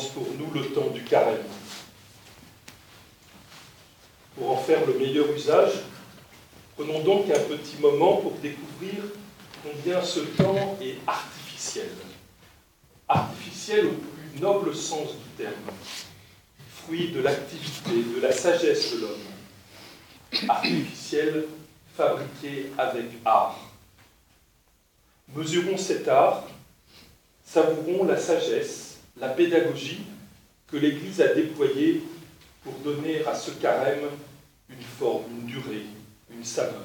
commence pour nous le temps du carême. Pour en faire le meilleur usage, prenons donc un petit moment pour découvrir combien ce temps est artificiel. Artificiel au plus noble sens du terme, fruit de l'activité, de la sagesse de l'homme. Artificiel, fabriqué avec art. Mesurons cet art, savourons la sagesse, la pédagogie que l'Église a déployée pour donner à ce carême une forme, une durée, une saveur.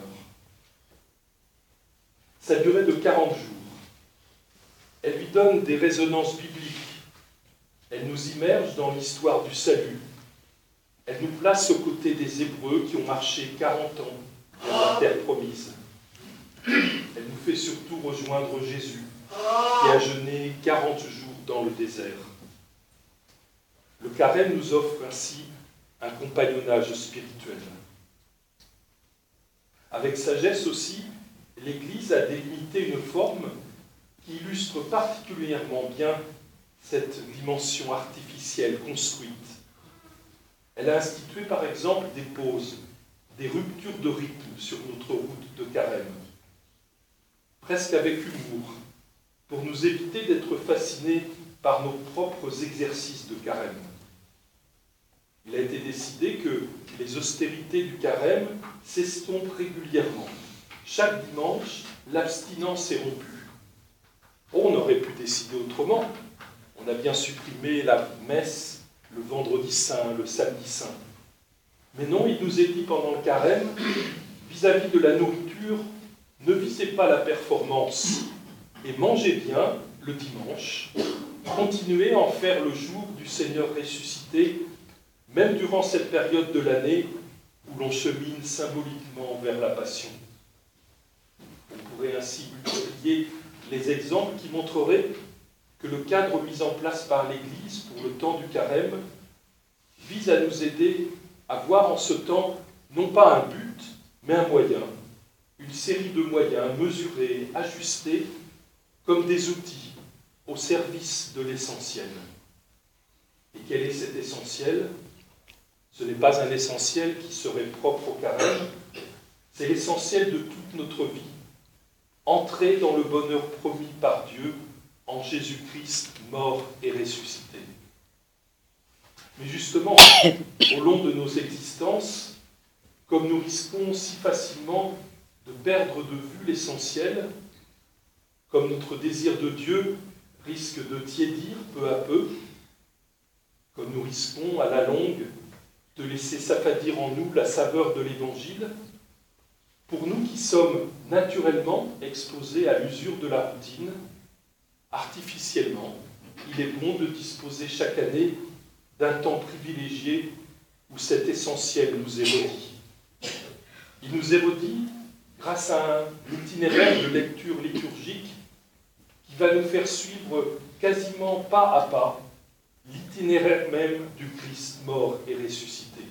Sa durée de 40 jours. Elle lui donne des résonances bibliques. Elle nous immerge dans l'histoire du salut. Elle nous place aux côtés des Hébreux qui ont marché 40 ans vers la terre promise. Elle nous fait surtout rejoindre Jésus, qui a jeûné 40 jours dans le désert. Le carême nous offre ainsi un compagnonnage spirituel. Avec sagesse aussi, l'Église a délimité une forme qui illustre particulièrement bien cette dimension artificielle construite. Elle a institué par exemple des pauses, des ruptures de rythme sur notre route de carême, presque avec humour, pour nous éviter d'être fascinés par nos propres exercices de carême. Il a été décidé que les austérités du carême s'estompent régulièrement. Chaque dimanche, l'abstinence est rompue. On aurait pu décider autrement. On a bien supprimé la messe le vendredi saint, le samedi saint. Mais non, il nous est dit pendant le carême, vis-à-vis de la nourriture, ne visez pas la performance et mangez bien le dimanche. Continuez à en faire le jour du Seigneur ressuscité, même durant cette période de l'année où l'on chemine symboliquement vers la Passion. On pourrait ainsi multiplier les exemples qui montreraient que le cadre mis en place par l'Église pour le temps du carême vise à nous aider à voir en ce temps non pas un but, mais un moyen, une série de moyens mesurés, ajustés, comme des outils au service de l'essentiel. Et quel est cet essentiel ? Ce n'est pas un essentiel qui serait propre au carême, c'est l'essentiel de toute notre vie. Entrer dans le bonheur promis par Dieu en Jésus-Christ, mort et ressuscité. Mais justement, au long de nos existences, comme nous risquons si facilement de perdre de vue l'essentiel, comme notre désir de Dieu risque de tiédir peu à peu, comme nous risquons à la longue de laisser s'affadir en nous la saveur de l'Évangile, pour nous qui sommes naturellement exposés à l'usure de la routine, artificiellement, il est bon de disposer chaque année d'un temps privilégié où cet essentiel nous est redit. Il nous est redit grâce à un itinéraire de lecture liturgique qui va nous faire suivre quasiment pas à pas l'itinéraire même du Christ mort et ressuscité.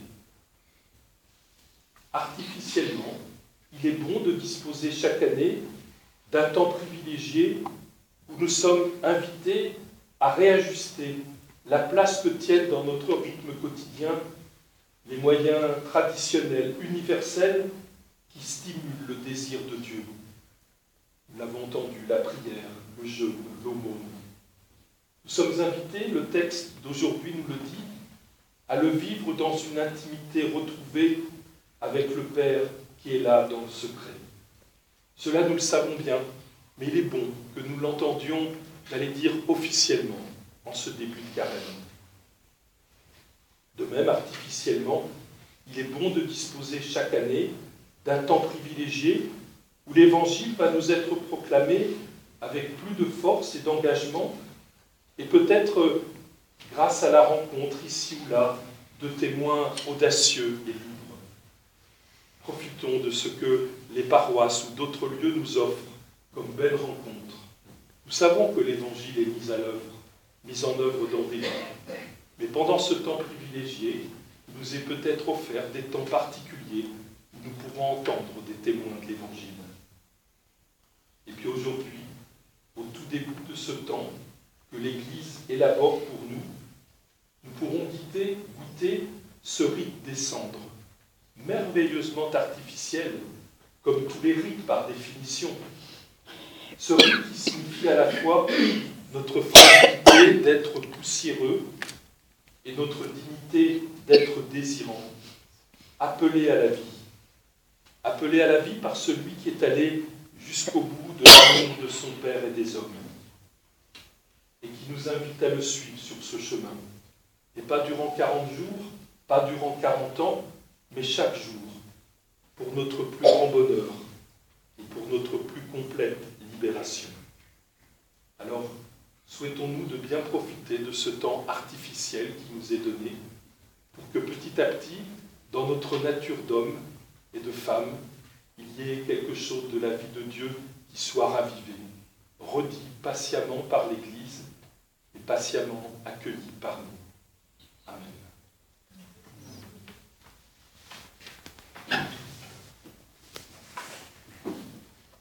Artificiellement, il est bon de disposer chaque année d'un temps privilégié où nous sommes invités à réajuster la place que tiennent dans notre rythme quotidien les moyens traditionnels, universels, qui stimulent le désir de Dieu. Nous l'avons entendu, la prière, le jeûne, l'aumône. Nous sommes invités, le texte d'aujourd'hui nous le dit, à le vivre dans une intimité retrouvée avec le Père qui est là dans le secret. Cela, nous le savons bien, mais il est bon que nous l'entendions, j'allais dire officiellement, en ce début de carême. De même, artificiellement, il est bon de disposer chaque année d'un temps privilégié où l'Évangile va nous être proclamé avec plus de force et d'engagement, et peut-être grâce à la rencontre ici ou là de témoins audacieux et libres. Profitons de ce que les paroisses ou d'autres lieux nous offrent comme belle rencontre. Nous savons que l'Évangile est mis en œuvre dans des vies. Mais pendant ce temps privilégié, il nous est peut-être offert des temps particuliers où nous pourrons entendre des témoins de l'Évangile. Et puis aujourd'hui, au tout début de ce temps que l'Église élabore pour nous, pourrons goûter ce rite des cendres, merveilleusement artificiel, comme tous les rites par définition. Ce rite qui signifie à la fois notre fragilité d'être poussiéreux et notre dignité d'être désirant, appelé à la vie. Appelé à la vie par celui qui est allé jusqu'au bout de l'amour de son Père et des hommes, et qui nous invite à le suivre sur ce chemin. Et pas durant 40 jours, pas durant 40 ans, mais chaque jour, pour notre plus grand bonheur et pour notre plus complète libération. Alors, souhaitons-nous de bien profiter de ce temps artificiel qui nous est donné, pour que petit à petit, dans notre nature d'homme et de femme, il y ait quelque chose de la vie de Dieu qui soit ravivé, redit patiemment par l'Église et patiemment accueilli par nous. Amen.